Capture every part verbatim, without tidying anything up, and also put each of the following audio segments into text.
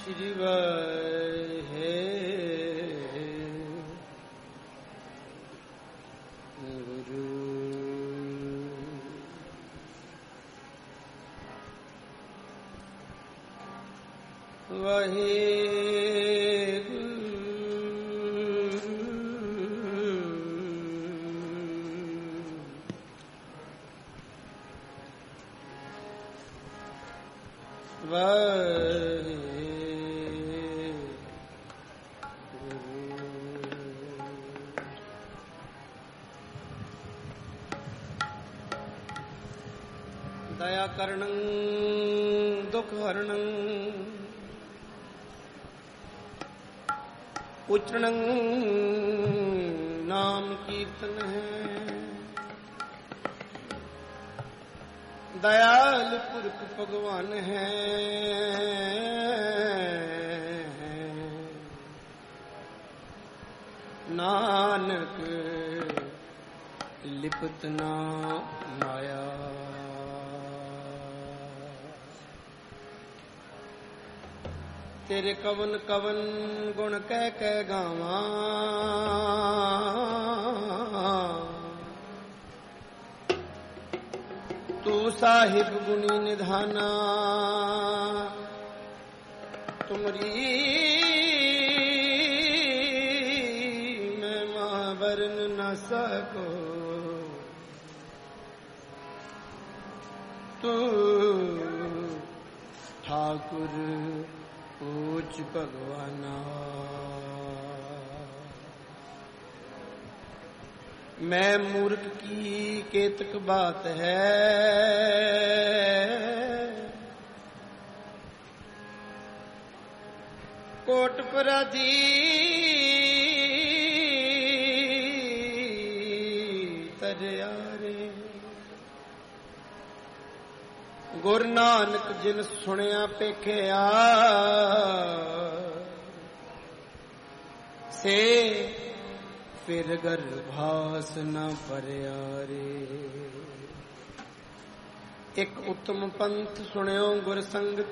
श्री वाहे गुरु वाहे दया करणं दुख हरणं उच्चरणं नाम कीर्तन है। दयाल पुरख भगवान है नानक लिपत ना माया। तेरे कवन कवन गुण कह कह गावा तू साहिब गुणी निधाना। तुमरी मैं मां वर्ण न सको तू ठाकुर पूज भगवाना। मैं मूर्ख की केतक बात है कोट पराधी तरयारे। गुर नानक जिन सुनिया पेखिया से फिर गर्भास न परियारे। एक उत्तम पंथ सुनियो गुर संगत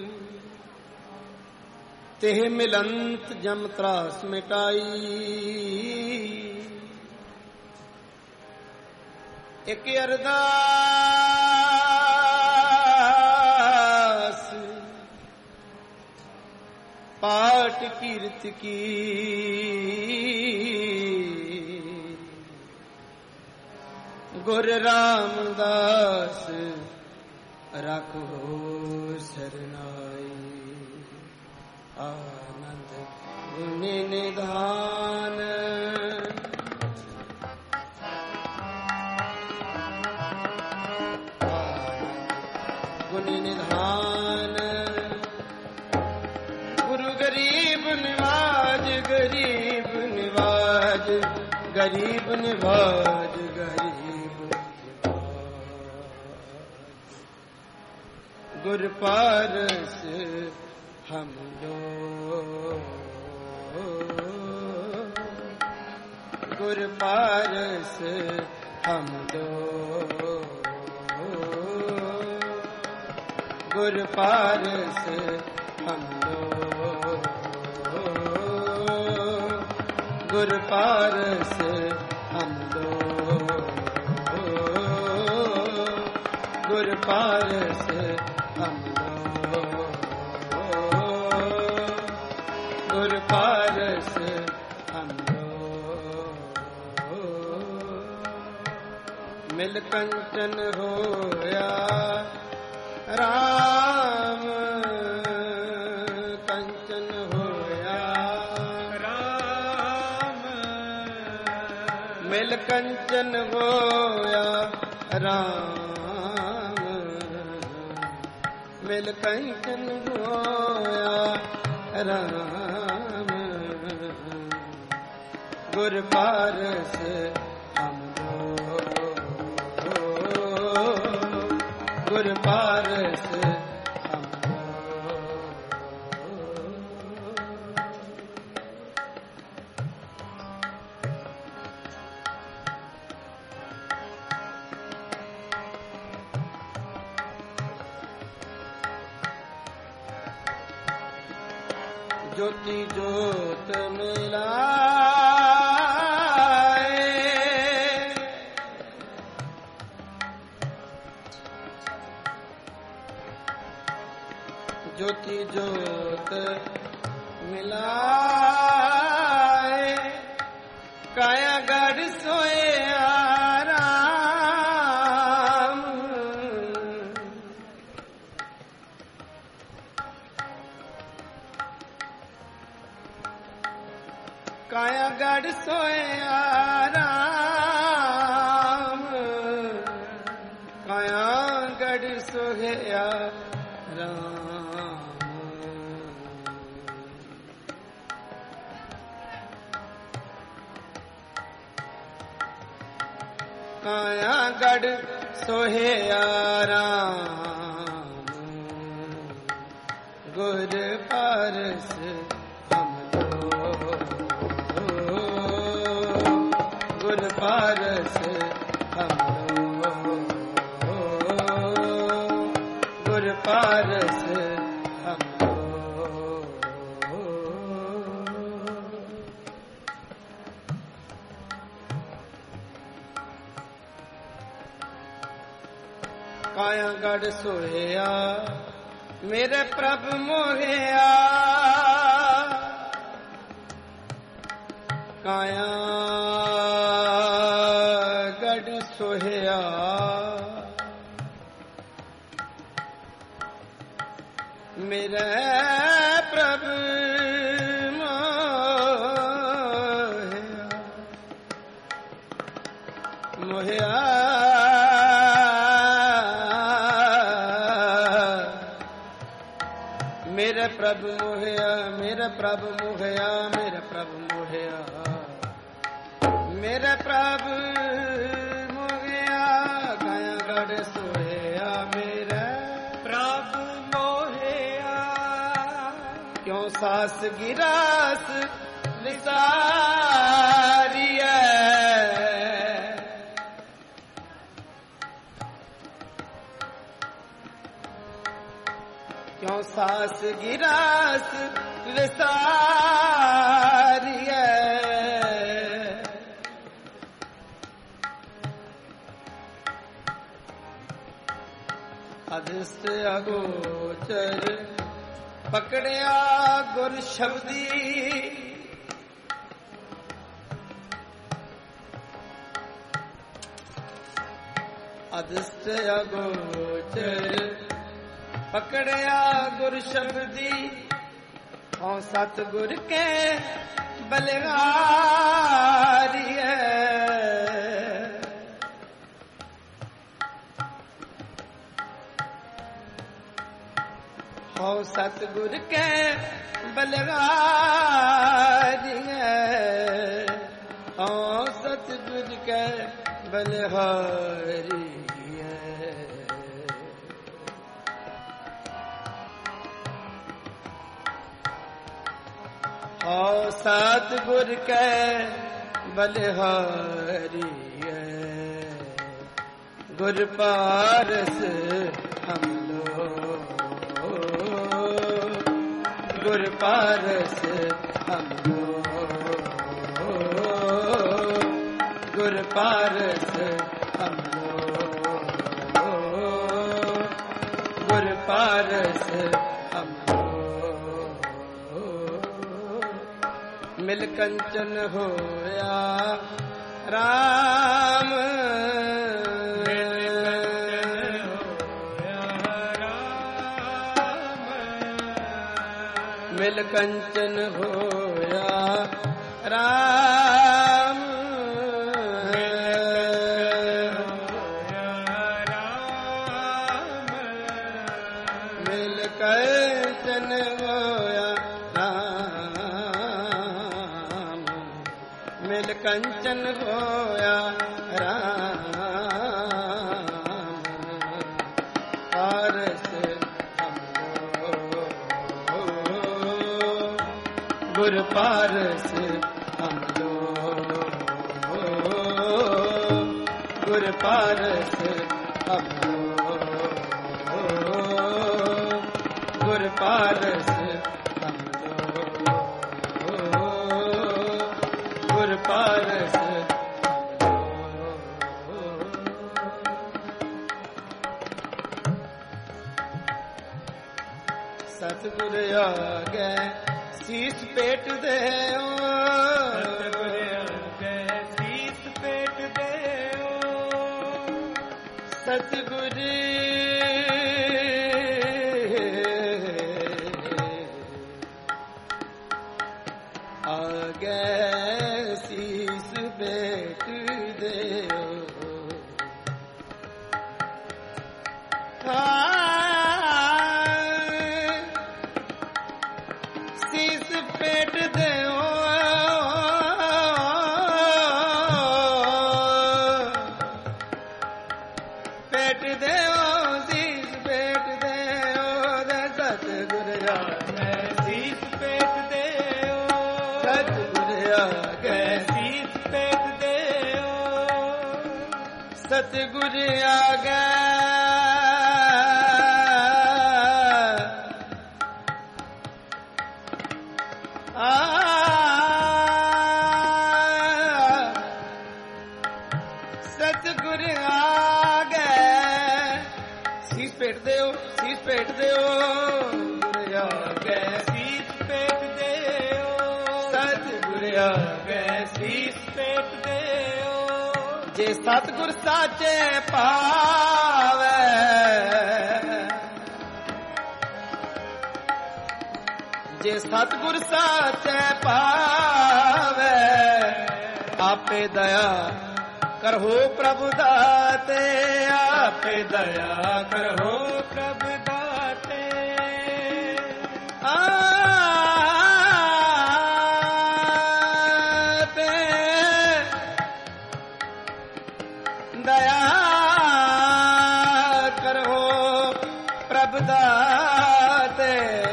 तेह मिलंत जम त्रास मिटाई। एक अरदास पाठ कीर्त की गुर रामदास रखो सरनाई। आनंद गुनि निधान गुनि निधान गुरु गरीब निवाज गरीब निवाज गरीब निवाज गरीब गुर पारस हम दो गुर पारस हम दो गुर पारस हम दो गुर पारस हम दो गुर पारस हम दो गुर पारस हम दो। मिल कंचन होया राम कंचन होया राम मिल कंचन होया राम मिल कंचन होया राम गुर पारस हम दो गुर पारस हम दो। ज्योति ज्योत मिलाए, ज्योति ज्योत मिलाए, काया गढ़ सोए आराम, काया गढ़ सोए आराम, काया गढ़ सोए आराम। काया गढ़ सोहे आराम, गुर पारस हम लो, गुर पारस हम लो, गुर पारस हम लो। काया गढ़ सोया मेरे प्रभु मोहिया, काया गढ़ सोया मेरे प्रभु मोहिया, मोहिया मेरे प्रभु मोहिया, मेरे प्रभु मोहिया, मेरे प्रभु मोहिया, मेरे प्रभु मोहिया, काया गढ़ सोया मेरे प्रभु मोहिया, क्यों सास गिरास विसारिया, क्यों सास गिरास विसारिया, अदृष्ट अगोचर पकड़िया गुर शब्दी, अदृष्ट अगोचर पकड़िया गुर शब्दी, औ सतगुर के बलिहारी है, औ सतगुर के बलिहारी है, औ सतगुर के बलिहारी औ सतगुर के बलिहारी है, गुर पारस हम लो, गुर पारस हम लो, गुर पारस हम लो, गुर पारस हम लो। मिल कंचन होया राम, मिल कंचन होया राम, मिल कंचन होया राम, मिल कंचन होया राम, पारस गुर पारस हम लो, गुर पारस हम लो, गुर पारस हम लो। ਆਗੇ ਸੀਸ ਪੇਟ ਦੇਓ ਸਤਿਗੁਰ ਆਗੇ ਸੀਸ ਪੇਟ ਦੇਓ ਸਤਿਗੁਰ ਆਗੇ ਸੀਸ ਪੇਟ ਦੇਓ ਸੀਸ ਪੇਟ ਦੇਓ ਪੇਟ ਦੇਓ ਸੀਸ ਪੇਟ ਦੇਓ ਦੇ ਸਤਿਗੁਰ ਆਗੇ ਸੀਸ ਪੇਟ ਦੇਓ ਸਤਿਗੁਰ ਆਗੇ ਸੀਸ ਪੇਟ ਦੇਓ ਸਤਿਗੁਰ ਆਗੇ ਸਤਿਗੁਰ ਆਗੇ ਸੀਸ ਪੇਟ ਦਿਓ ਸੀਸ ਪੇਟ ਦਿਓ ਗੁਰ ਆਗੇ ਸੀਸ ਪੇਟ ਦੇਓ ਸਤਿਗੁਰ ਆਗੇ ਸੀਸ ਪੇਟ ਦੇਓ ਜੇ ਸਤਿਗੁਰ ਸਾਚੇ ਪਾਵੇ ਜੇ ਸਤਿਗੁਰ ਸਾਚੇ ਪਾਵੇ ਆਪੇ ਦਇਆ ਕਰੋ ਪ੍ਰਭ ਦਾਤੇ ਆਪੇ ਦਇਆ ਕਰੋ ਪ੍ਰਭ ਦਾਤੇ ਆਪੇ ਦਇਆ ਕਰੋ ਪ੍ਰਭ ਦਾਤੇ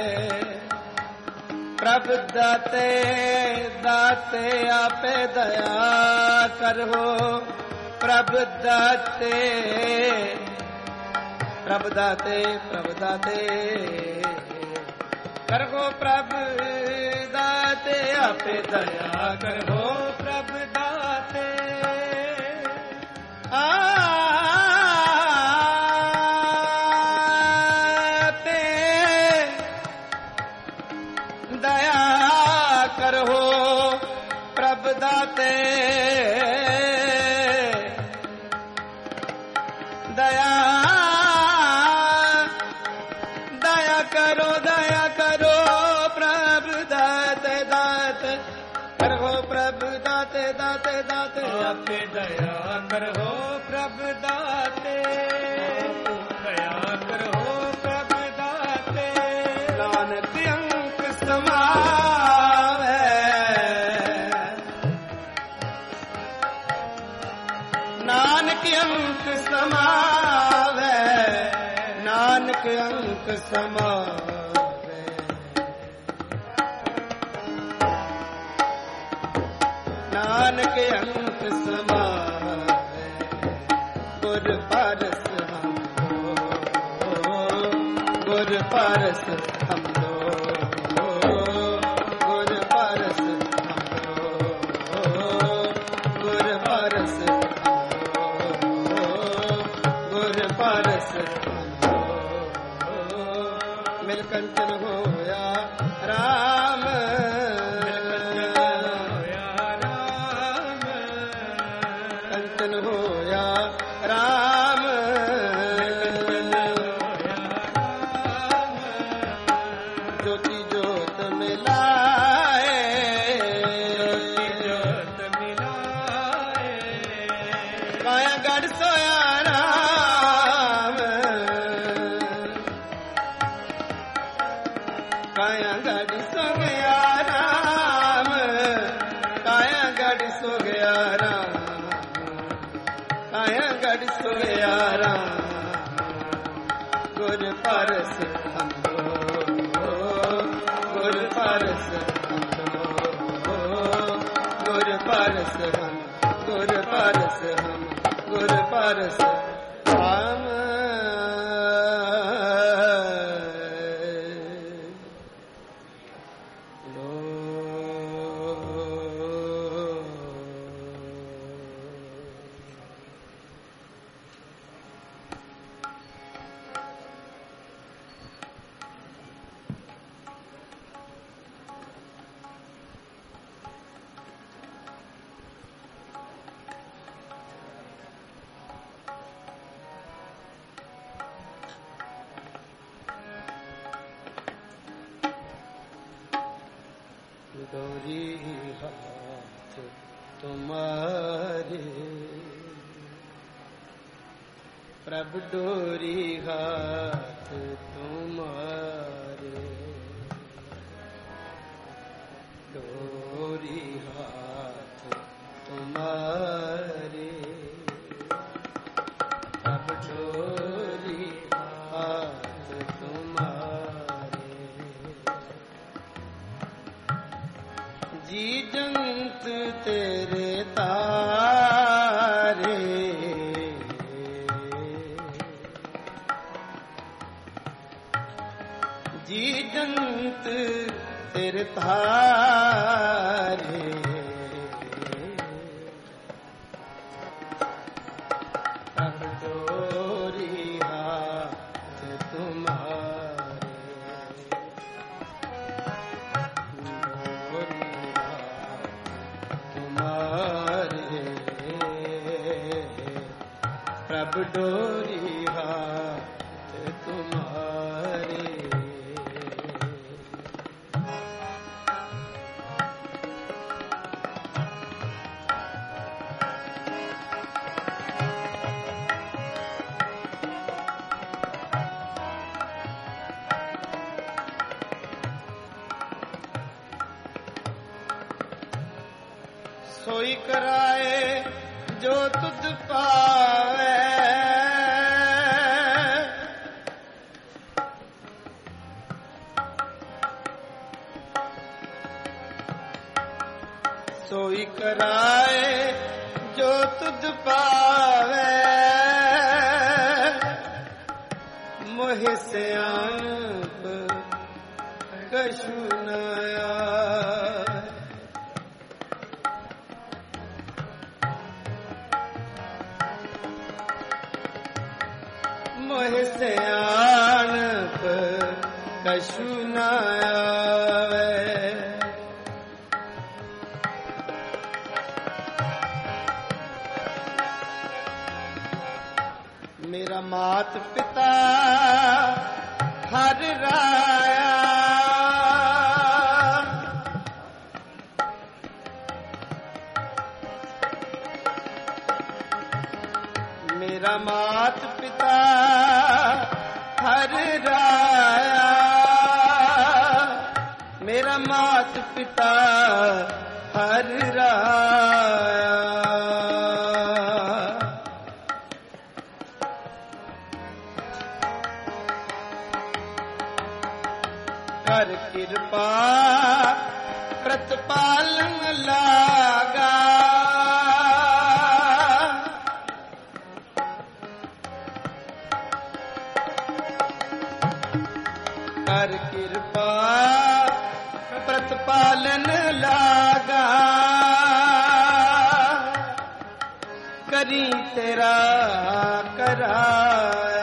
ਪ੍ਰਭ ਦਾਤੇ ਦਾਤੇ ਆਪੇ ਦਇਆ ਕਰੋ ਪ੍ਰਭ ਦਾਤੇ ਪ੍ਰਭ ਦਾਤੇ ਪ੍ਰਭ ਦਾਤੇ ਕਰੋ ਪ੍ਰਭ ਦਾਤੇ ਆਪੇ ਦਇਆ ਕਰੋ ਪ੍ਰਭ ਦਾਤੇ ਆਪੇ ਦਇਆ ਕਰੋ ਪ੍ਰਭ ਦਾਤੇ ਦਇਆ ਦਇਆ ਕਰੋ ਦਇਆ ਕਰੋ ਪ੍ਰਭ ਦਾਤੇ ਦਾਤੇ ਕਰੋ ਪ੍ਰਭ ਦਾਤੇ ਦਾਤੇ ਦਾਤੇ ਆਪੇ ਦਇਆ ਕਰੋ ਪ੍ਰਭ ਦਾਤੇ ਦਇਆ ਕਰੋ ਪ੍ਰਭ ਦਾਤੇ ਨਾਨਕ ਅੰਕ ਸਮਾਵੇ ਨਾਨਕ ਅੰਕ ਸਮਾਵੇ ਨਾਨਕ ਅੰਕ ਸਮਾਵੇ ਨਾਨਕ ਅੰਕ ਸਮਾਵੇ ਗੁਰ ਪਰਸ ਹਮ ਗੁਰ ਪਰਸ ਹਮ ਗੁਰ ਪਰਸ ਗੁਰ ਪਰਸ ਗੁਰ ਪਰਸ ਮਿਲ ਕੰਚਨ ਹੋਇਆ ਰਾਮ ਕੰਚਨ ਹੋਇਆ ਰਾਮ ਜੋਤੀ ਜੋਤ ਮਿਲਾਏ ਜੋਤ ਮਿਲਾਏ ਕਾਇਆ ਗੜ ਸੋਇਆ ਰਾਮ ਕਾਇਆ ਗੜ ਸੋ ਗਿਆ ਰਾਮ ਕਾਇਆ ਗੜ ਸੋ ਗਿਆ ਰਾਮ ਕਾਇਆ ਗੜ ਸੋ ਗਿਆ ਰਾਮ ਗੁਰ ਪਰਸ ਹਮੋ ਗੁਰ ਪਰਸ ਹਮੋ ਗੁਰ ਪਰਸ ਹਮ ਗੁਰ ਪਰਸ ਹਮ ਗੁਰ ਪਰਸ ਹਮ डोरी हाथ तुम्हारे, प्रभु डोरी हाथ तुम्हारे, डोरी हाथ तुम्हारे, प्रभु डोरी हाथ तुम्हारे। जी जंत तेरे तारे, जी जंत तेरे तारे, अब डोरी हाथ तुम्हारे, डोरी हाथ तुम्हारे, प्रभु डोरी हाथ तुम्हारे। सोई कराए जो तुझ पावे, सोई कराए जो तुझ पावे, मोहि सियाणप कछु न आए। मोहि सियाणप कछु न आवे, मेरा मात पिता हर राया, मेरा मात पिता हर राया, मेरा मात पिता हर राया। कर कृपा प्रतिपालन लागा, कर कृपा प्रतिपालन लागा, करी तेरा कराया।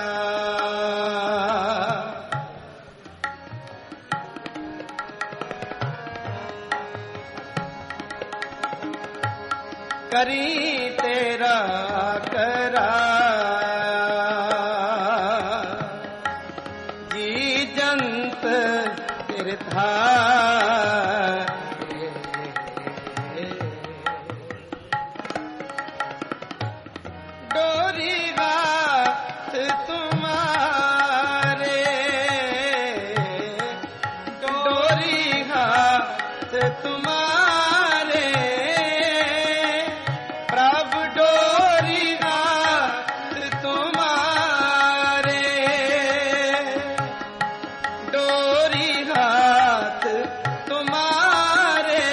करी तेरा कराया, जी जंत तेरे थारे, डोरी हाथ तुम्हारे, डोरी हाथ तुम्हारे, प्रभु डोरी हाथ तुम्हारे, डोरी हाथ तुम्हारे,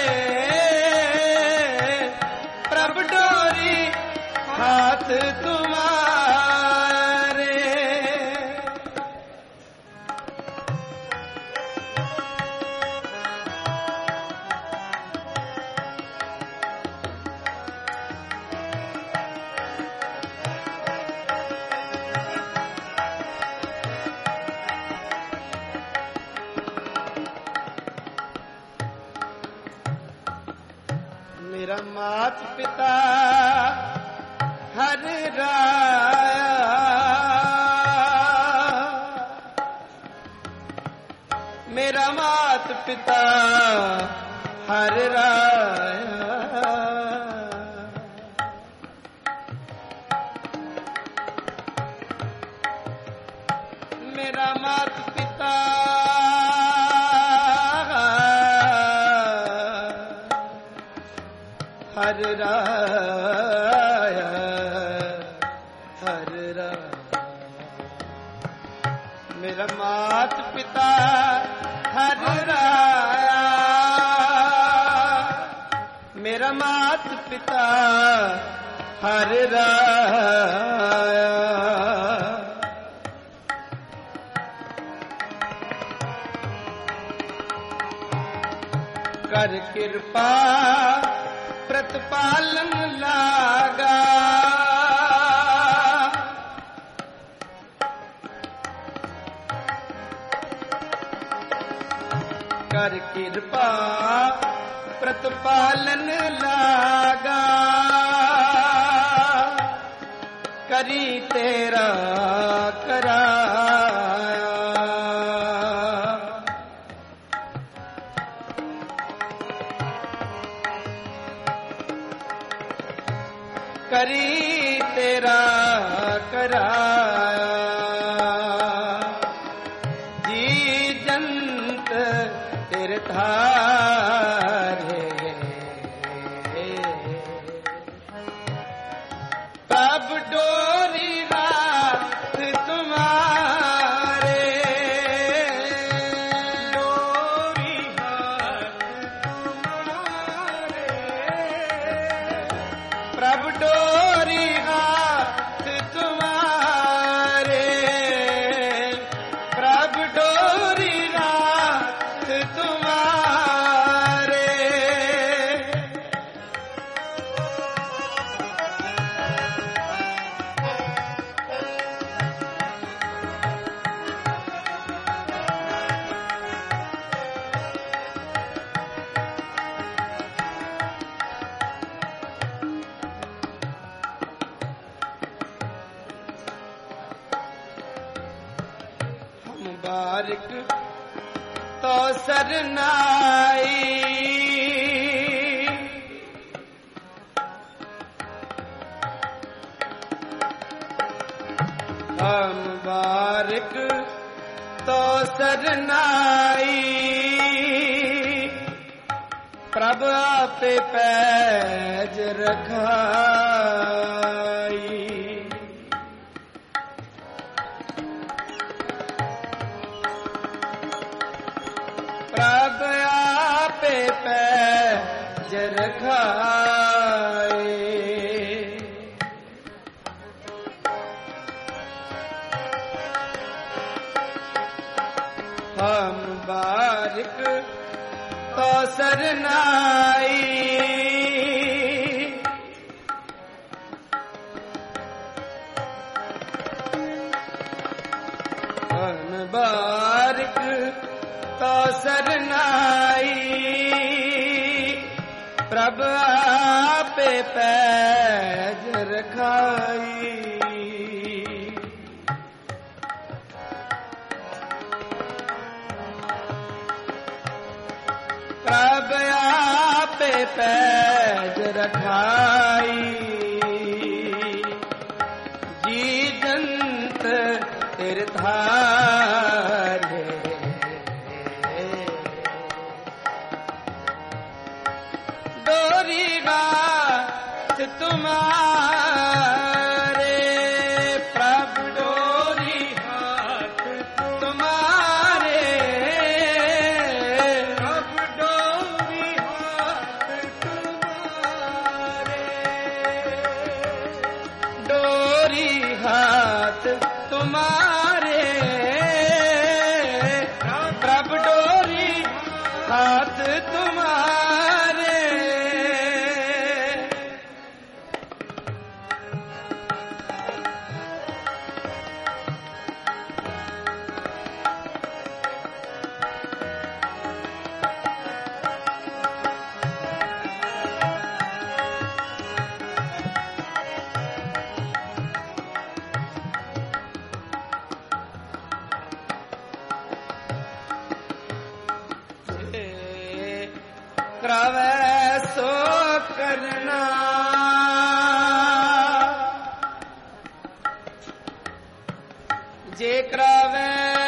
प्रभु डोरी हाथ तुम्हारे। मेरा मात पिता हर राया, मेरा मात पिता हर राया। मेरा मात पिता हर राया, हर राया। मेरा मात पिता हर राया, मेरा मात पिता हर राया। कर कृपा प्रतिपालन लागा, कर कृपा प्रतिपालन लागा। करी तेरा कराया, करी तेरा कराया। जी जंत तेरे धारे, तब डोरी रात तुम्हारे, डोरी हाथ तुम्हारे। प्रभु डोरी हाथ तुम्हारे, प्रभु डोरी हाथ तुम्हारे। बारिक तो सरनाई, हम बारिक तो सरनाई। प्रभु आपे पैज रखाई, प्रभु आपे पैज रखाए। हम बारिक तो सरनाई, हम बारिक तो सरनाई। प्रभु आपे पैज रखाई, प्रभु आपे पैज रखाई। जी जंत तेरे धारे, डोरी हाथ तुम्हारे, प्रभु डोरी हाथ तुम्हारे, प्रभु डोरी हाथ तुम्हारे, डोरी हाथ तुम्हारे, प्रभु डोरी हाथ तुम्हारे। करावे सो करना जे करावे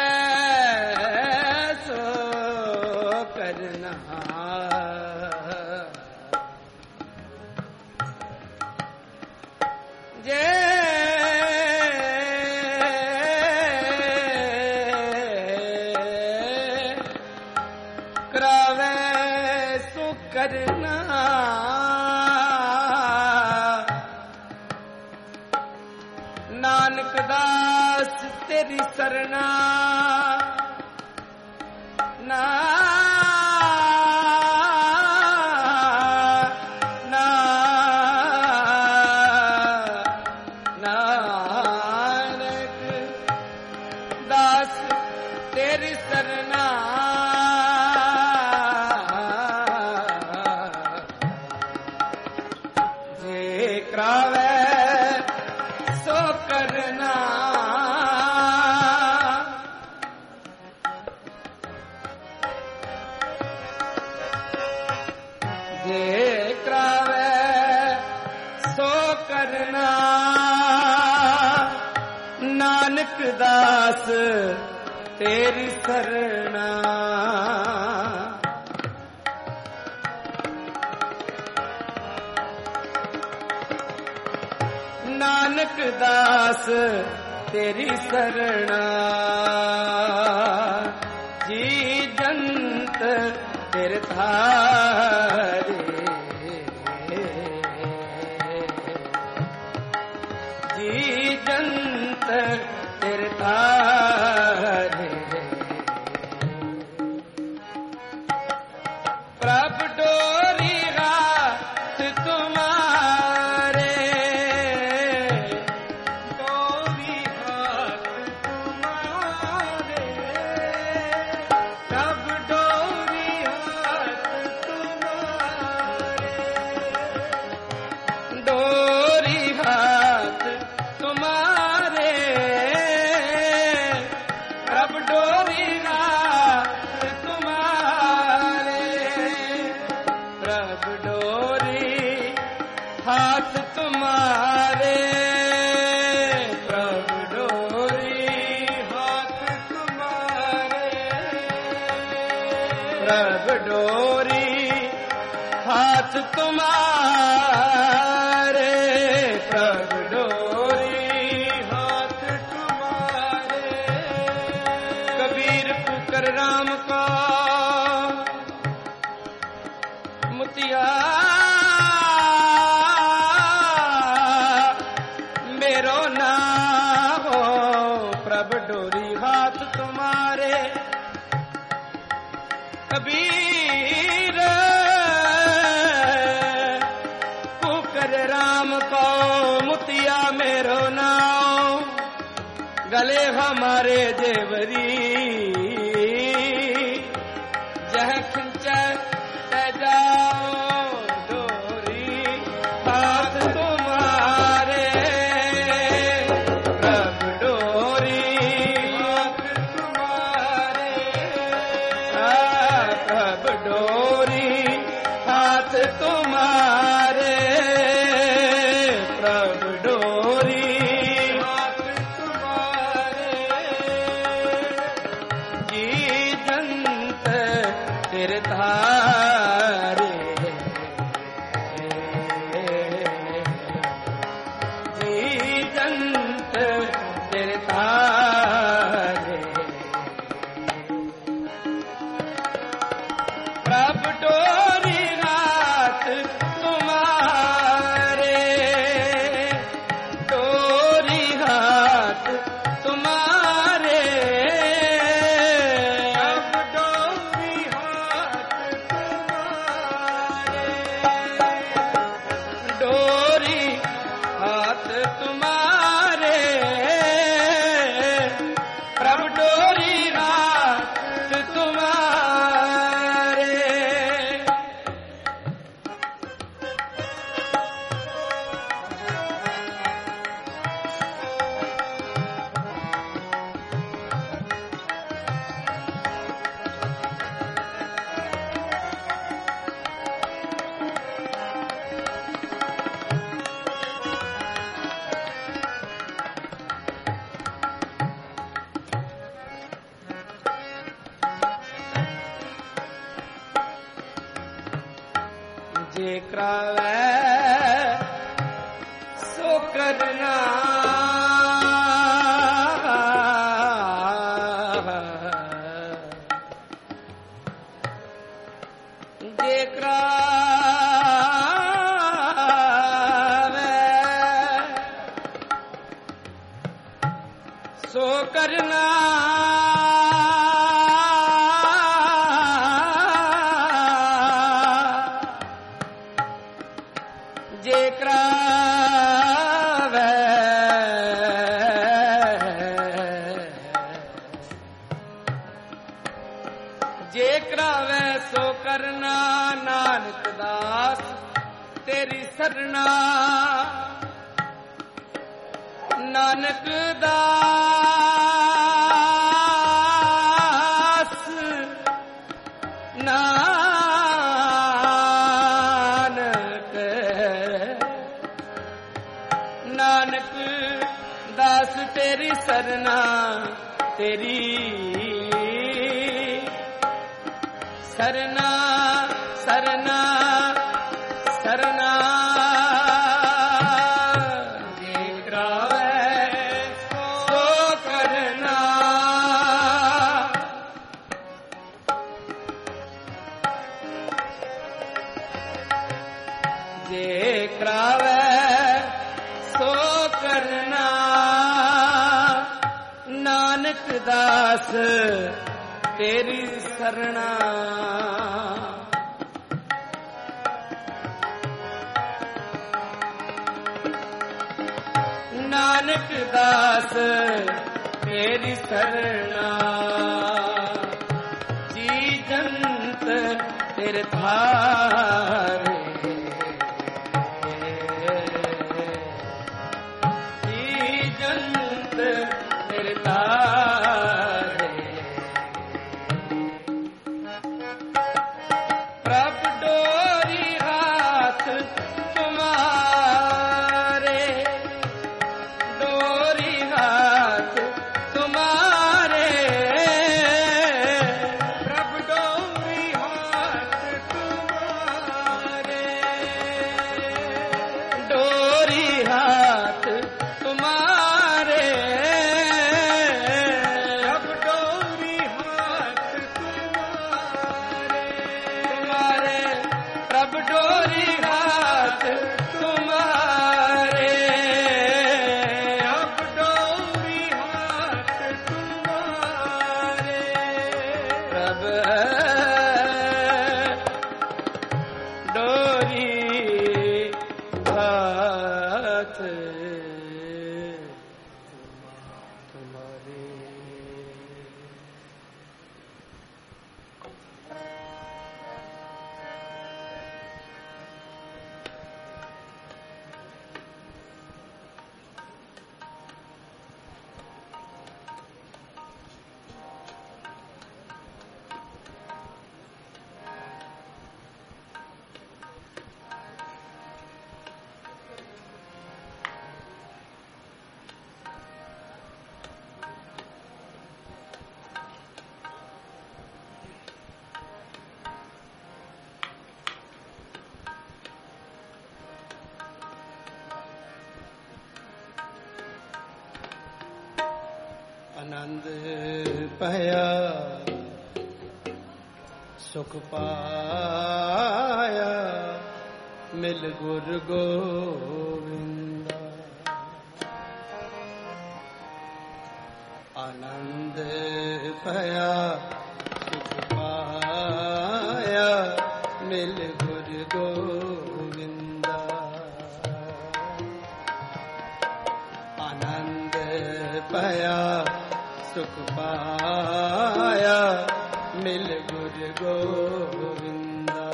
सो करना जे करावे सो करना नानक दास तेरी सरना ना ना नानक दास तेरी सरना जे करावे सो करना जे करावे सो करना नानक दास तेरी सरना नानक दास तेरी सरना जी जंत तेरे थारे जी जंत तेरे थारे प्रभ डोरी रात तुम्हारे डोरी हाथ तुम्हारे प्रभ डोरी हाथ तुम्हारे डोरी हाथ तुम्हारे प्रभ डोरी हाथ तुम्हारे प्रभ डोरी हाथ तुम्हारे प्रभ डोरी हाथ तुम्हारे प्रभ डोरी हाथ तुम्हारे प्रभ डोरी हाथ तुम्हारे कबीर पुकर राम को मुतिया मेरो ना हो प्रभ डोरी हाथ तुम्हारे कबीर पुकर राम को मुतिया मेरो नाम गले हमारे जेवरी जह खिंचा जाओ डोरी हाथ तुम्हारे प्रभ डोरी हाथ तुम्हारे प्रभ डोरी हाथ तुम्हारे प्रभ डोरी हाथ तुम्हारे जी जंत तेरे धारे जी जंत तेरे धारे प्रभ डोरी रात तुम्हारे डोरी हाथ तुम्हारे प्रभ डोरी हाथ तुम्हारे ਜੇ ਕਰਾਵੇ ਸੋ ਕਰਨਾ ਜੇ ਕਰਾਵੇ ਸੋ ਕਰਨਾ ਜੇ ਕਰਾਵੇ ਜੇ ਕਰਾਵੇ ਸੋ ਕਰਨਾ ਨਾਨਕ ਦਾਸ ਤੇਰੀ ਸਰਣਾ ਨਾਨਕ ਦਾਸ ਨਾਨਕ ਨਾਨਕ ਦਾਸ ਤੇਰੀ ਸਰਨਾ ਤੇਰੀ ਸਰਨਾ ਸਰਨਾ ਸਰਨਾ ਜੇ ਕਰਾਵੇ ਸੋ ਕਰਨਾ ਜੇ ਕਰਾਵੇ ਸੋ ਕਰਨਾ ਨਾਨਕ ਦਾਸ ਤੇਰੀ ਸਰਣਾ ਨਾਨਕ ਦਾਸ ਤੇਰੀ ਸਰਣਾ ਜੀ ਜੰਤ ਤੇਰੇ ਥਾਰੇ ਜੀ ਜੰਤ ਤੇਰੇ ਥਾਰੇ ਪ੍ਰਭ ਡੋਰੀ ਹਾਥ ਤੁਮਾਰੇ ਡੋਰੀ ਹਾਥ ਤੁਮਾਰੇ ਪ੍ਰਭ ਡੋਰੀ ਹਾਥ ਤੁਮਾਰੇ ਡੋਰੀ ਹਾਥ ਤੁਮਾਰੇ ਪ੍ਰਭ ਡੋਰੀ ਹਾਥ ਤੁਮਾਰੇ ਤੁਮਾਰੇ ਪ੍ਰਭ ਡੋਰੀ ਹਾਥ ਤੁਮਾਰੇ ਪ੍ਰਭ ਡੋਰੀ ਹਾਥ ਤੁਮਾਰੇ ਪ੍ਰਭ ਡੋਰੀ ਹਾਥ ਤੁਮਾਰੇ ਆਨੰਦ ਪਾਇਆ ਸੁਖ ਪਾਇਆ ਮਿਲ ਗੁਰ ਗੋਵਿੰਦਾ ਆਨੰਦ ਪਾਇਆ ਸੁਖ ਪਾਇਆ ਮਿਲ ਗੁਰ ਗੋਵਿੰਦਾ ਆਨੰਦ ਪਾਇਆ ਸੁਖ ਪਾਇਆ ਮਿਲ ਗੁਰ ਗੋਵਿੰਦਾ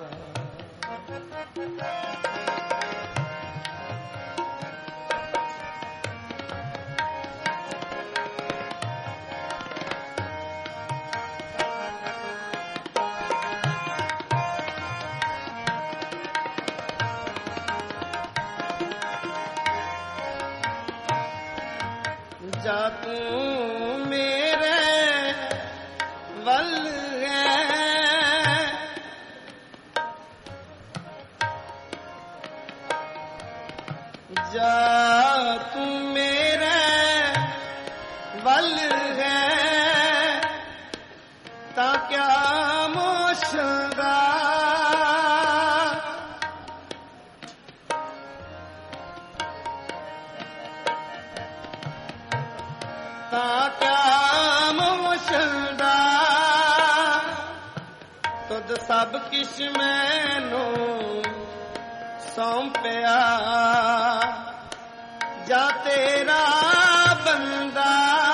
ਜਾ ਤੂੰ ਮੇਰੇ ਵੱਲ ਹੈ ਜਾ ਤੂੰ ਮੇਰੇ ਵੱਲ ਹੈ ਤਾਂ ਕਿਆ ਮੋਸ਼ੰਗਾ ਤਾਂ ਕਿਆ ਮੋਸ਼ੰਗਾ ਤੁਧ ਸਭ ਕਿਛ ਮੈਨੂੰ ਸੌਂਪਿਆ ਜਾ ਤੇਰਾ ਬੰਦਾ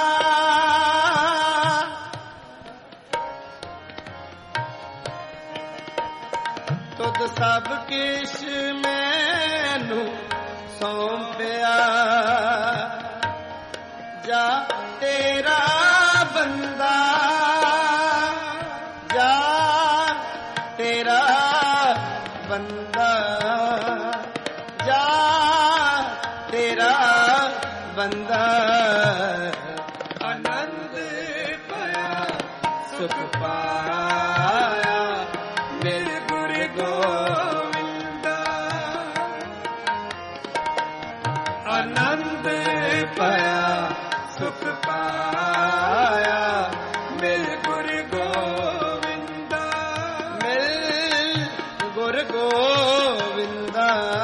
ਤੁਧ ਸਭ ਕਿਛ ਮੈਨੂੰ ਸੌਂਪਿਆ ਜਾ ਤੇਰਾ ਬੰਦਾ ਜਾ ਤੇਰਾ ਬੰਦਾ ਜਾ ਤੇਰਾ ਬੰਦਾ ਆਨੰਦ ਪਾਇਆ ਸੁਖ ਪਾਇਆ ਮਿਲ ਗੁਰ ਗੋਵਿੰਦਾ ਆਨੰਦ ਪਾਇਆ ਸੁਖ ਪਾਇਆ ਮਿਲ ਗੁਰ ਗੋਵਿੰਦਾ ਮਿਲ ਗੁਰ ਗੋਵਿੰਦਾ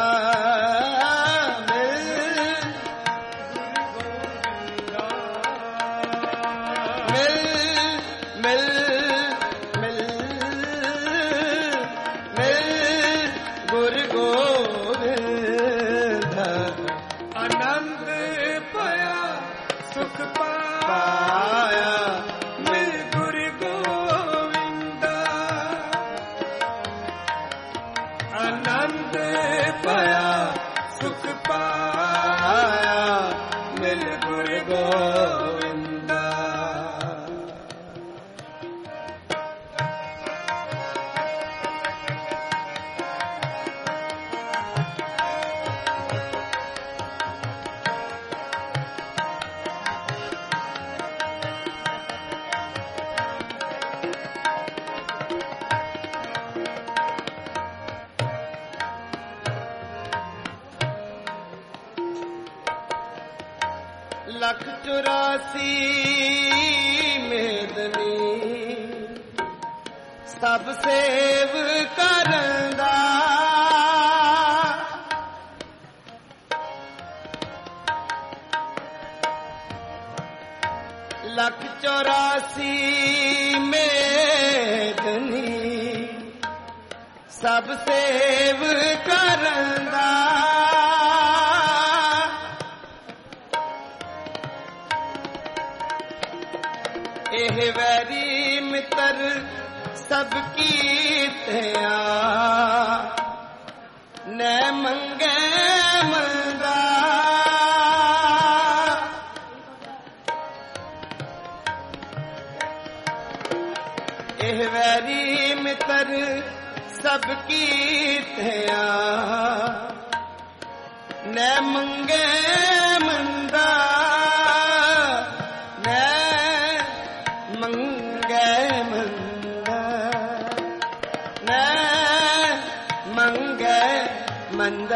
ਲੱਖ ਚੁਰਾਸੀ ਮੇਦਨੀ ਸਭ ਸੇਵ ਕਰਦਾ ਲੱਖ ਚੁਰਾਸੀ ਮੇਦਨੀ ਸਭ ਸੇਵ ਕਰਦਾ ਇਹ ਵੈਰੀ ਮਿੱਤਰ ਸਭ ਕੀਤਿਆ ਨੈ ਮੰਗੇ ਮੰਦਾ ਇਹ ਵੈਰੀ ਮਿੱਤਰ ਸਭ ਕੀਤਿਆ ਨੈ ਮੰਗੇ ਮੰਦਾ ਮੰਦ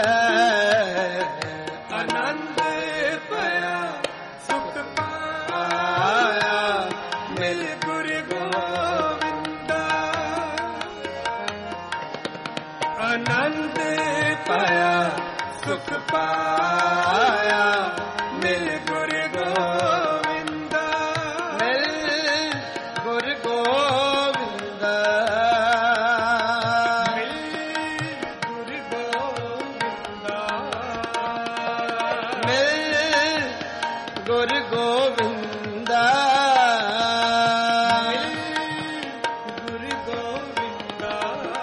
ਆਨੰਦ ਪਾਇਆ ਸੁਖ ਪਾਇਆ ਮਿਲ ਗੁਰ ਗੋਵਿੰਦਾ ਆਨੰਦ ਪਾਇਆ ਸੁਖ ਪਾਇਆ ਮਿਲ ਗੁਰ ਗੋਵਿੰਦਾ ਮਿਲ ਗੁਰ ਗੋਵਿੰਦਾ ਗੁਰ ਗੋਵਿੰਦਾ ਗੁਰ ਗੋਵਿੰਦਾ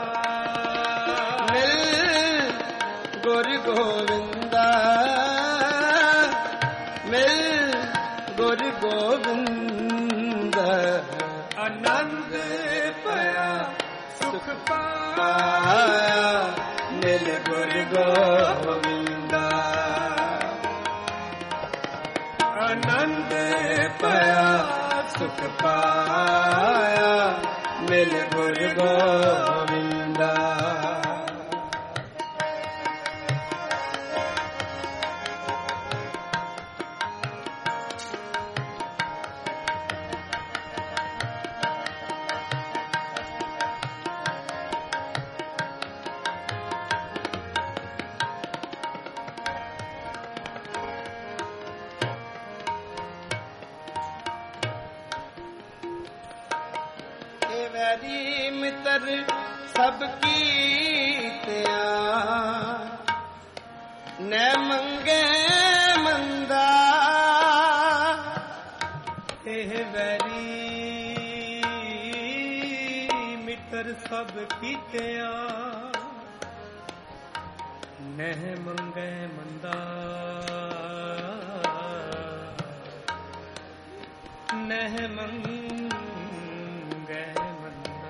ਮਿਲ ਗੁਰ ਗੋਵਿੰਦਾ ਮਿਲ ਗੁਰ ਗੋਵਿੰਦਾ ਆਨੰਦ ਪਾਇਆ ਸੁਖ ਪਾਇਆ ਮਿਲ ਗੁਰ ਗੋਵਿੰਦਾ ਆਨੰਦ ਪਾਇਆ ਸੁਖ ਪਾਇਆ ਮਿਲ ਗੁਰ ਗੋਵਿੰਦਾ ਵੈਰੀ ਮਿੱਤਰ ਸਭ ਕੀਤਿਆਂ ਨੈ ਮੰਗੇ ਮੰਦਾ ਇਹ ਵੈਰੀ ਮਿੱਤਰ ਸਭ ਕੀਤਿਆਂ ਨਹਿ ਮੰਗੈ ਮੰਦਾ ਨਹਿ ਮੰਗੈ ਮੰਦਾ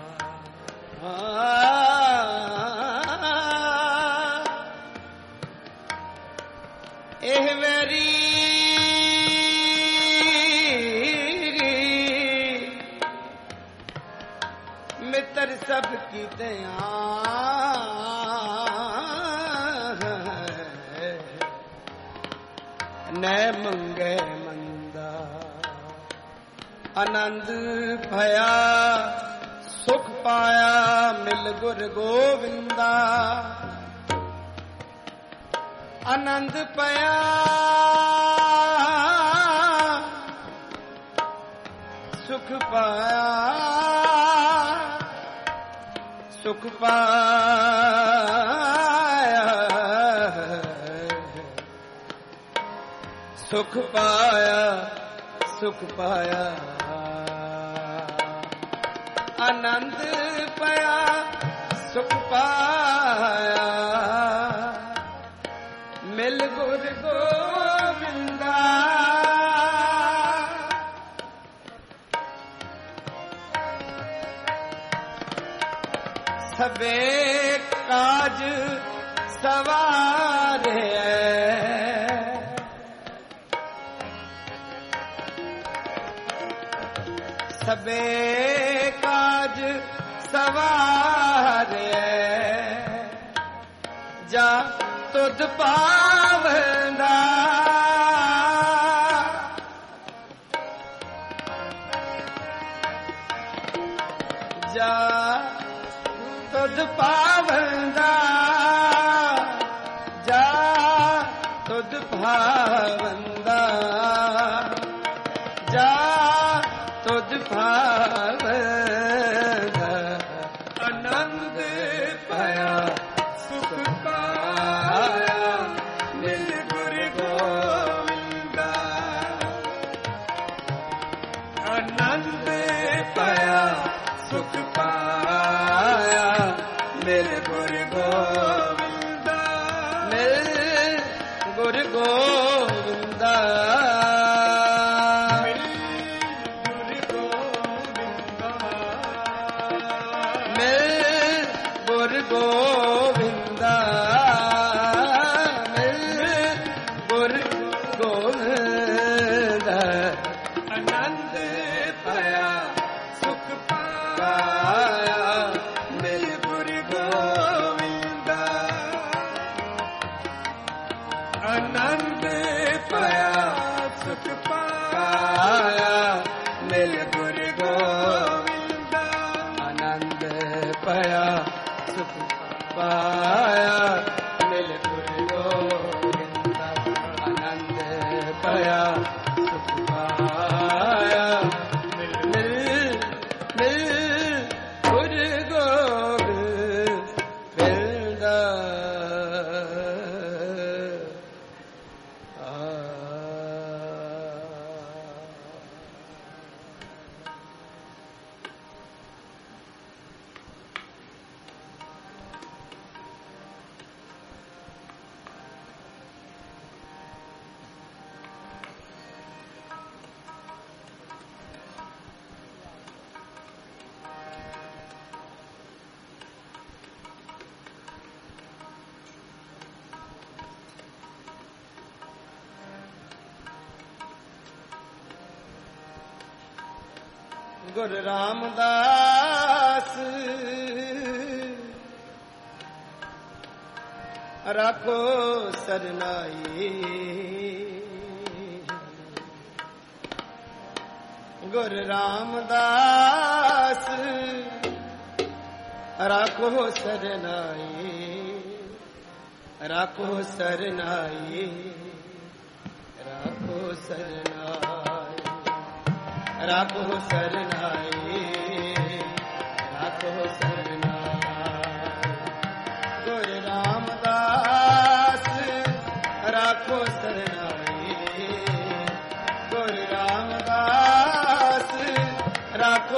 ਇਹ ਵੈਰੀ ਮਿੱਤਰ ਸਭ ਕੀਤਿਆਂ ਨੈ ਮੰਗੈ ਮੰਦਾ ਆਨੰਦ ਭਇਆ ਸੁਖ ਪਾਇਆ ਮਿਲ ਗੁਰ ਗੋਵਿੰਦਾ ਆਨੰਦ ਭਇਆ ਸੁਖ ਪਾਇਆ ਸੁਖ ਪਾਇਆ ਸੁਖ ਪਾਇਆ ਸੁਖ ਪਾਇਆ ਆਨੰਦ ਪਾਇਆ ਸੁਖ ਪਾਇਆ ਮਿਲ ਗੁਰ ਗੋਬਿੰਦਾ ਸਭੇ ਕਾਜ ਸਵਾਰਿਐ ਸਭੇ ਕਾਜ ਸਵਾਰਿਐ ਜਾ ਤੁਧ ਪਾਵੰਦਾ ਜਾ ਤੁਧ ਪਾਵੰਦਾ ਜਾ ਤੁਧ ਪਾਵੰਦਾ ਜਾ ਤੁਧ ਪਾਵੰਦਾ ਆਨੰਦ ਪਾਇਆ ਸੁਖ ਪਾਇਆ ਮਿਲ ਗੁਰ ਗੋਵਿੰਦਾ ਆਨੰਦ ਪਾਇਆ ਸੁਖ ਪਾਇਆ ਮਿਲ ਗੁਰ ਗੋਵਿੰਦਾ ਮਿਲ ਗੁਰ ਗੋਵਿੰਦਾ ਮਿਲ ਗੁਰ ਗੋਵਿੰਦਾ ਮਿਲ ਗੁਰ ਗੋਵਿੰਦਾ ਮਿਲ ਗੁਰ ਗੋਵਿੰਦਾ ਆਨੰਦ ਪਾਇਆ ਸੁਖ ਪਾਇਆ ਮਿਲ ਗੁਰ ਗੋਵਿੰਦਾ ਆਨੰਦ ਪਾਇਆ ਸੁਖ ਪਾਇਆ ਮਿਲ ਗੁਰ ਗੋਵਿੰਦਾ ਆਨੰਦ ਪਾਇਆ ਸੁਖ ਪਾਇਆ ਮਿਲ ਗੁਰ ਗੋਵਿੰਦਾ ਆਨੰਦ ਪਾਇਆ ਸੁਖ ਪਾਇਆ ਮਿਲ ਮਿਲ ਗੁਰ ਗੋਵਿੰਦਾ ਆ ਗੁਰ ਰਾਮਦਾਸ ਰੱਖੋ ਸਰਨਾਈ ਗੁਰ ਰਾਮਦਾਸ ਰੱਖੋ ਸਰਨਾਈ ਰੱਖੋ ਸਰਨਾਈ ਰੱਖੋ ਸਰਨਾਈ ਰੱਖੋ ਸਰਨਾਈ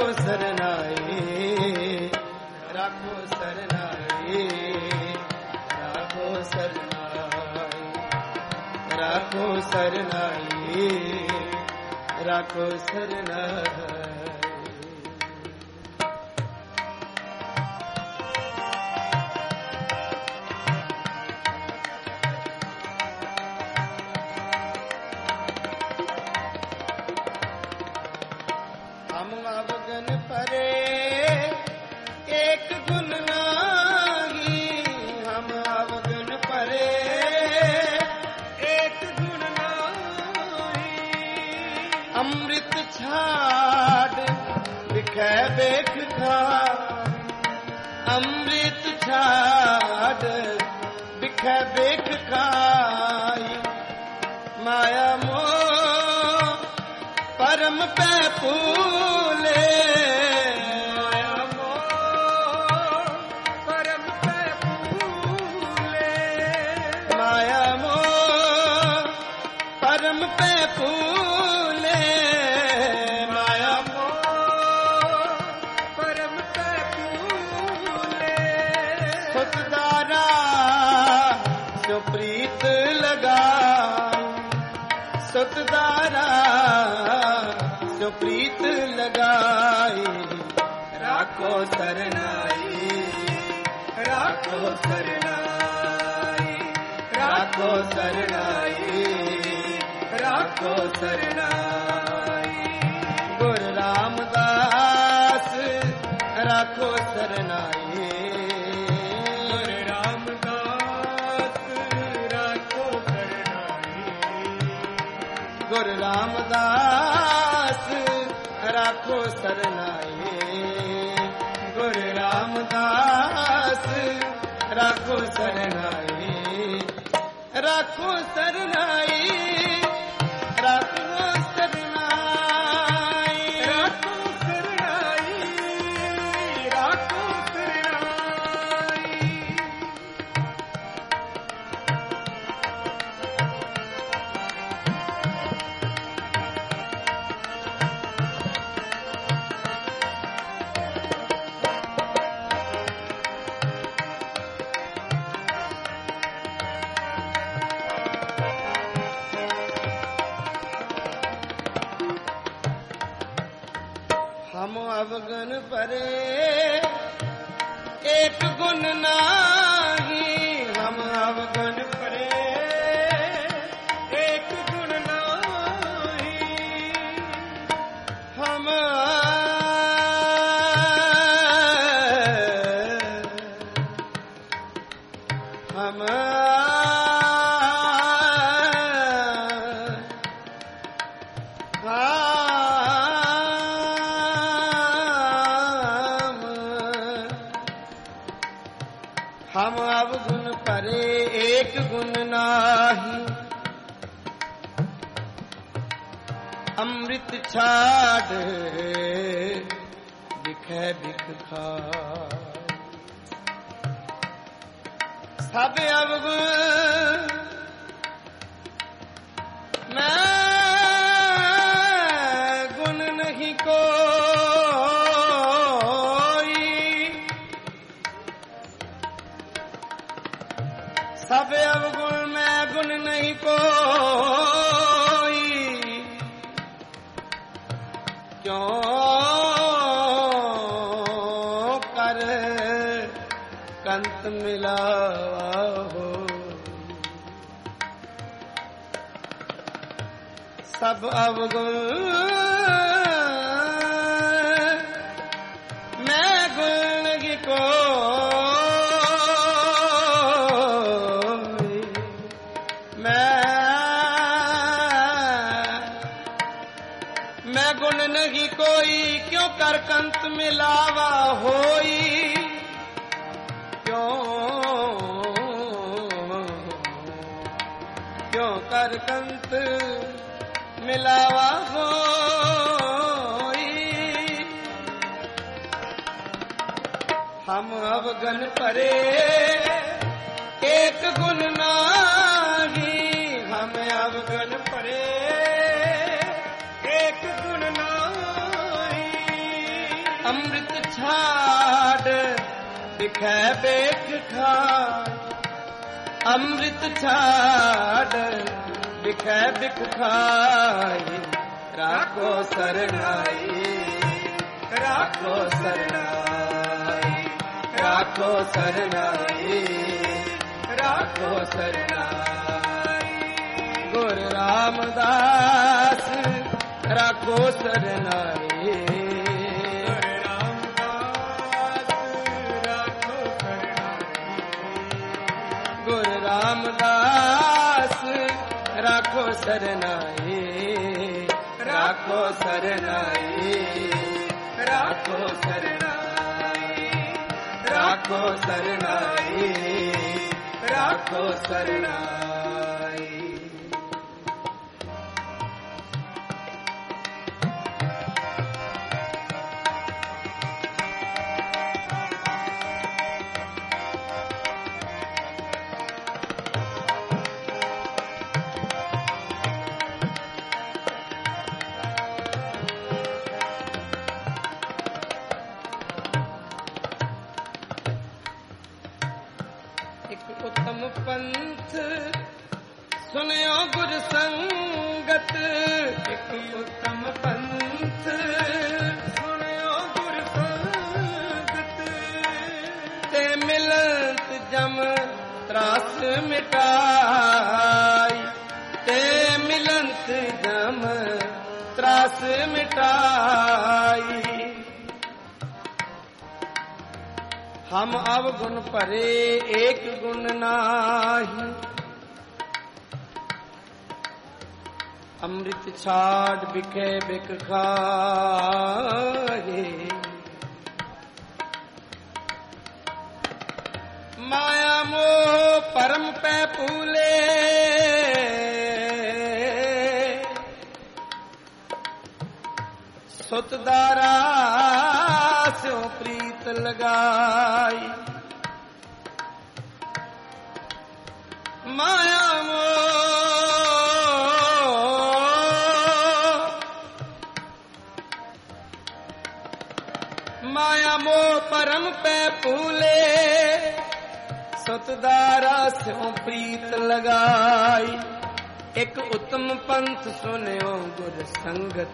ਸਰਨਾਏ ਰਾਖੋ ਸਰਨਾਏ ਰਾਖੋ ਸਰਨਾਏ ਰਾਖੋ ਸਰਨਾਏ ਰਾਖੋ ਸਰਨਾਏ। हम अवगन परे एक गुण नाही, हम अवगन परे एक गुण नाही। अमृत छाड़ बिखै बेख खा, अमृत छाड़ बिखै बेख खाई। माया मोह परम पै फूले, माया मोह परम पै फूले, माया मोह परम पै फूले, माया मोह परम पै फूले। सुतदारा सो प्रीत लगा, सुतदारा जो प्रीत लगाई। राखो सरनाई राखो सरनाई राखो सरनाई राखो सरनाई। गुरु रामदास राखो सरनाई, गुरु रामदास राखो सरनाई, गुरु रामदास राखो सरनाए, गुरु रामदास राखो सरनाए, राखो सरनाए राखो सरनाए राखो सरनाए राखो सरनाए। हम अवगन परे एक गुण नाही, हम अवगन परे एक गुण नाही। हम हम हम अवगुण परे एक गुण नाही। अमृत छाड़ बिखै बिख खाए। सब अवगुण मैं गुण नहीं कोई, सब अवगुण मैं गुण नहीं कोई। क्यों कर कंत मिलावा हो, सब अवगुण मैं गुण की कोई। मैं मैं गुण नहीं कोई, क्यों कर कंत मिलावा होई। क्यों क्यों कर कंत मिलावा होई। हम अवगन परे एक गुण नाही, हम अवगन परे एक गुण नाही। छाड़ बिखै बेख खाए, अमृत छाड़ बिखै बिख खाए, राखो सरनाई, राखो सरनाई, राखो सरनाई, राखो सरनाई। गुरु रामदास राखो सरनाई, गुरु रामदास राखो सरनाई, गुरु रामदास राखो सरनाई, राखो सरनाई, राखो सरनाई, राखो सरनाई, राखो सरनाई। उत्तम पंथ सुनियो गुर संगत, एक उत्तम पंथ सुनियो गुर संगत, ते मिलत जम त्रास मिटाई, ते मिलत जम त्रास मिटाई। हम अवगुण भरे एक गुण नाही, अमृत छाड़ बिखे बिख खाए, माया मोह परम पै फूले, सुतदारा स्यो प्रीत लगाई, माया मोह माया मोह परम पे फूले, सुतदारा स्यो प्रीत लगाई। एक उत्तम पंथ सुनियो गुर संगत,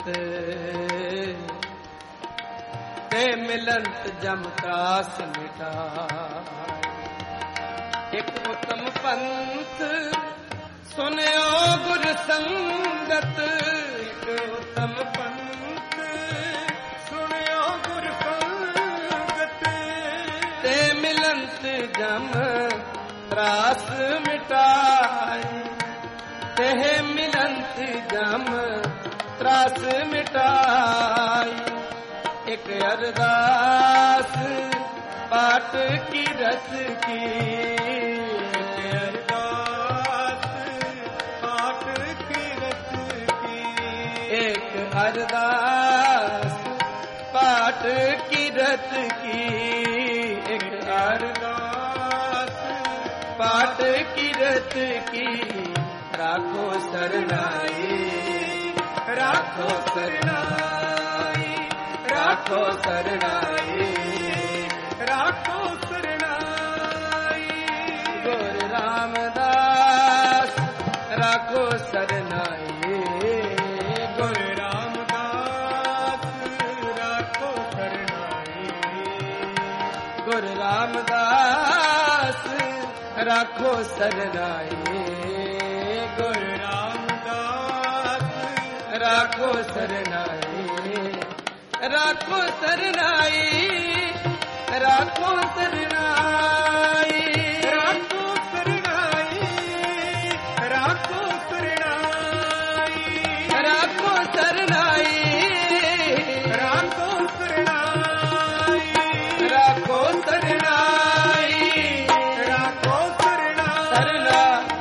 ते मिलंत जम त्रास मिटाई। एक उत्तम पंथ सुनियो गुर संगत, एक उत्तम पंथ सुनियो गुर संगत, ते मिलंत जम त्रास मिटाई, ते मिलंत जम त्रास मिटाई। एक अरदास पाठ की रस की, एक अरदास पाठ की रस की, एक अरदास पाठ की रस की, एक अरदास पाठ की रस की। राखो सरनाई, राखो सरनाई, राखो सरनाई, राखो सरनाई। गुरु रामदास राखो सरनाई, गुरु रामदास राखो सरनाई, गुरु रामदास राखो सरनाई, गुरु रामदास राखो सरनाई, राखो सरनाई, राखो सरनाई, राखो सरनाई, राखो सरनाई, राखो सरनाई, राखो सरनाई, राखो सरनाई, राखो सरना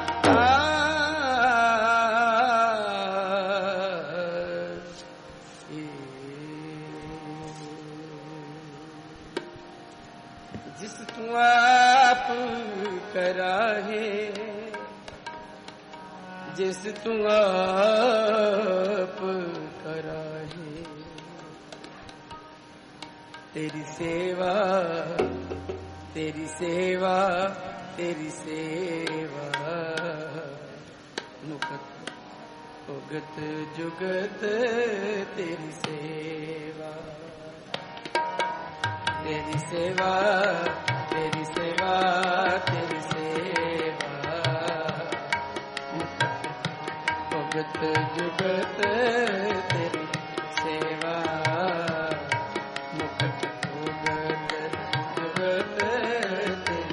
जिस तू आप कराहे, जिस तू आप कराहे, तेरी सेवा तेरी सेवा तेरी सेवा मुकत उगत जुगत तेरी सेवा तेरी सेवा तेरी सेवा तेरी सेवा मुकत उगत जुगत तेरी सेवा मुकत उगत जुगत तेरी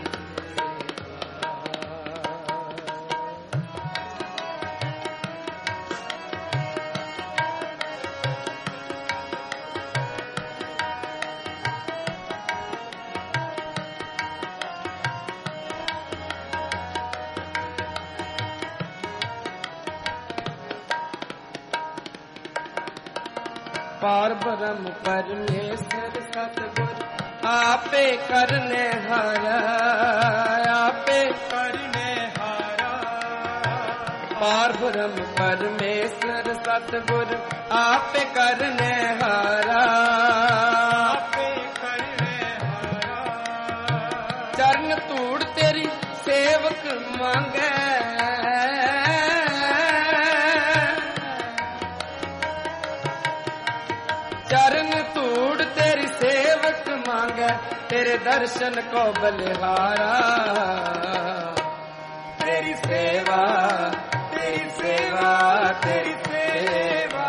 पार ब्रह्म परमेश्वर सतगुर आपे करने हारा आपे करने हारा पार ब्रह्म परमेश्वर सतगुर आपे करने हारा आपे करने हारा चरण धूड़ तेरी सेवक मांगे चरण धूड़ तेरी सेवक मांगे तेरे दर्शन को बलिहारा तेरी सेवा तेरी सेवा तेरी सेवा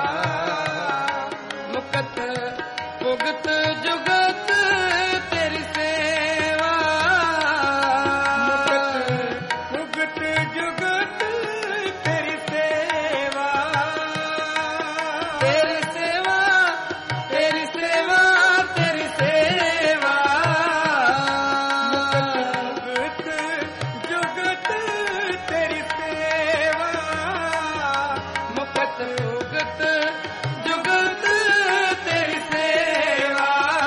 मुकत उगत जुगत तेरी सेवा मुकत उगत जुगत तेरी सेवा तेरी सेवा तेरी सेवा तेरी सेवा मुकत जुगत तेरी सेवा मुकत उगत जुगत तेरी सेवा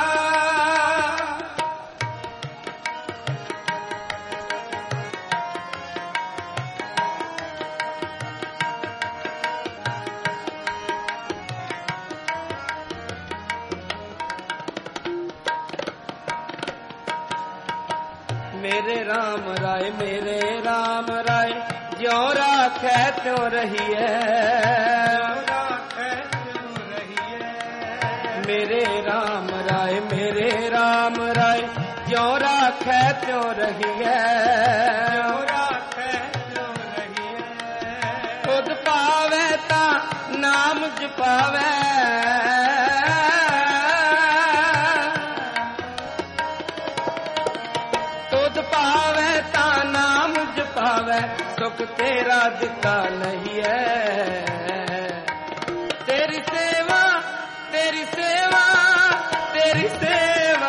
मेरे राम राय मेरे राम राय ज्यों राखै त्यों रहिए राखै त्यों रहिए मेरे राम राय मेरे राम राय ज्यों राखै त्यों रहिए राखै त्यों रहिए खुद पावै ता नाम जपावै खुद पावै ता नाम जपावै सुख तेरा दिता नहीं है तेरी सेवा तेरी सेवा तेरी सेवा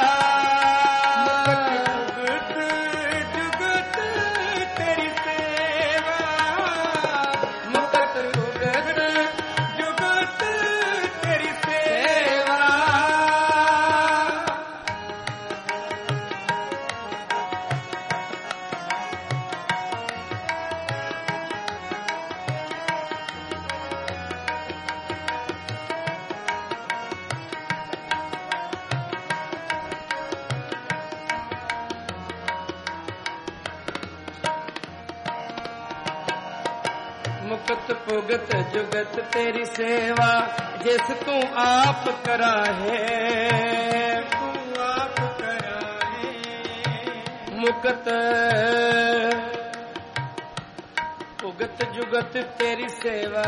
मुकत जुगत तेरी सेवा मुकत उगत जुगत तेरी सेवा सेवा मुकत पुगत जुगत तेरी सेवा जिस तू आप कराहे तू आप कराए मुकत पुगत जुगत तेरी सेवा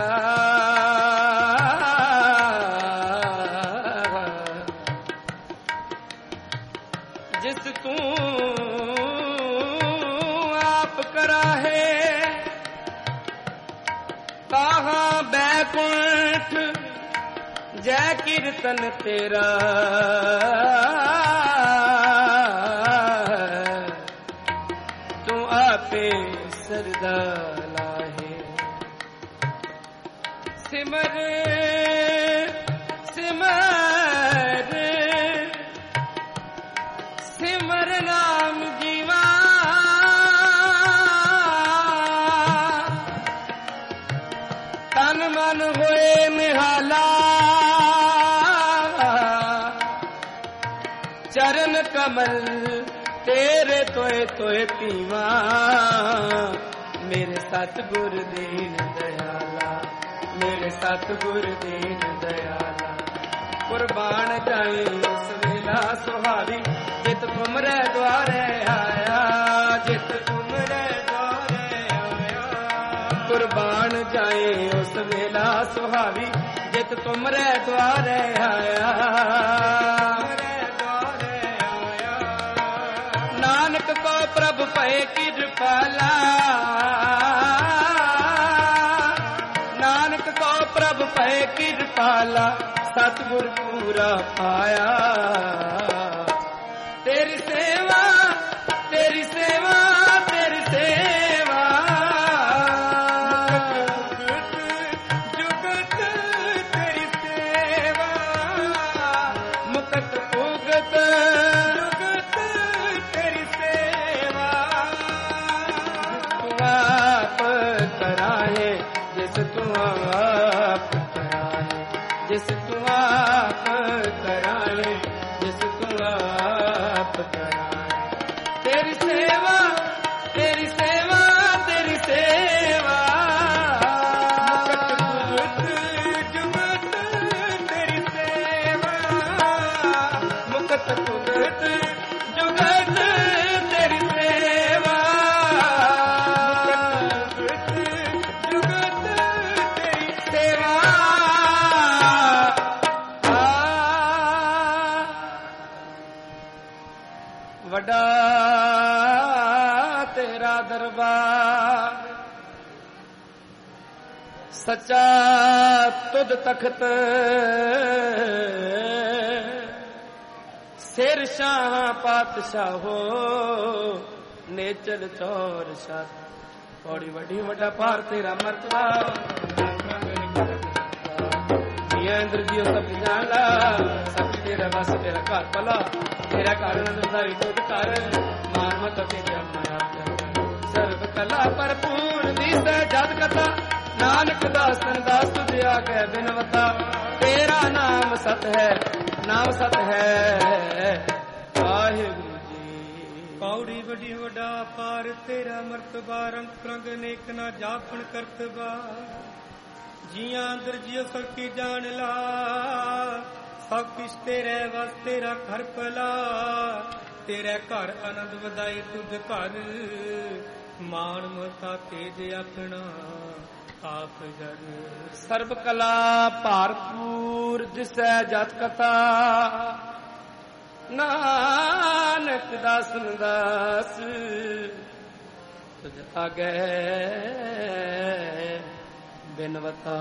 जिस तू आप कराहे कहाँ बैकुंठ जय कीर्तन तेरा तू आपे सरदा लाहे सिमर सिमर सिमर नाम जीवा तन मन होए निहाला कमल तेरे तोए तोए पीवा मेरे सतगुर दीन दयाला मेरे सतगुर दीन दयाला कुर्बान जाए उस वेला सुहावी जित तुमरे द्वारे आया जित तुमरे द्वारे आया कुर्बान जाए उस वेला सुहावी जित तुमरे द्वारे आया नानक को प्रभु पए कृपाला नानक को प्रभु पए कृपाला सतगुर पूरा पाया तेरी सेवा तेरी सेवा तेरी सेवा जुगत तेरी सेवा मुकत उगत जुगत तेरी सेवा तू आप कराए जिस तू आप कराए जिस तू आप कराए जिस तू आप कराए तेरी सेवा तेरी सेवा तेरी सेवा जुगत तेरी सेवा मुकत उगत जुगत तेरी सेवा जुगत तेरी सेवा वड्डा तेरा दरबार सच्चा तुद तख्त सिर शाह पातशाह हो नेचर चौर शाह पौड़ी वड्डी वड्डा पार तेरा मर्तबा इंद्र जी सब जाना सब तेरा बस तेरा घर भला तेरा कारण अनुसारी तुद कर मान मत तेरा माया सर्व कला भरपूर दिस जद कथा नानक दासन दास तुझे आगे बिनवता तेरा नाम सत है नाम सत है वाहिगुरु जी पौड़ी वड्डी वड्डा पार तेरा मर्तबा रंग प्रंग नेक ना जापन करतबा जियां अंदर जियो सब की जान ला सब किश तेरे वस तेरा घर भला तेरे घर आनंद वधाई तुझ घर मान मता तेज अपना आप जग सर्व कला भारपूर जिसै जत कथा नानक दासन दास तुझ आगे बिनवता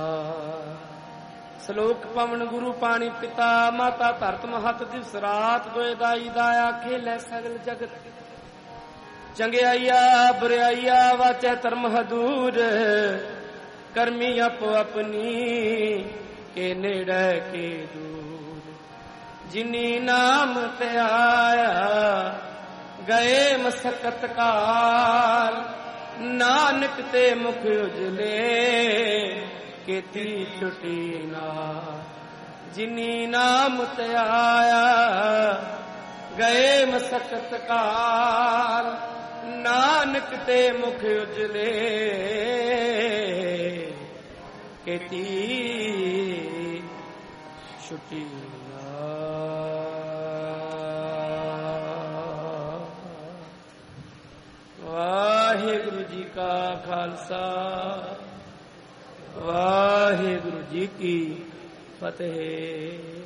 ਸਲੋਕ ਪਵਨ ਗੁਰੂ ਪਾਣੀ ਪਿਤਾ ਮਾਤਾ ਧਰਤ ਮਹਤ ਦਿਵਸ ਰਾਤ ਦੋਏ ਦਾਈ ਦਾਇਆ ਖੇਲੇ ਸਗਲ ਜਗਤ ਚੰਗਿਆਈਆ ਬੁਰਾਈਆ ਵਾਚੈ ਧਰਮ ਹਦੂਰ ਕਰਮੀ ਆਪੋ ਆਪਣੀ ਕੇ ਨੇੜੇ ਕੇ ਦੂਰ ਜਿਨੀ ਨਾਮ ਤੇ ਆਇਆ ਗਏ ਮਸਕਤ ਕਾਲ ਨਾਨਕ ਤੇ ਮੁਖ ਉਜਲੇ केती छुटी ना जिनी नाम ते आया गए मसकत काल नानक ते मुख उजले केती छुटी ना वाहिगुरु जी का खालसा वाहिगुरु जी की फतेह।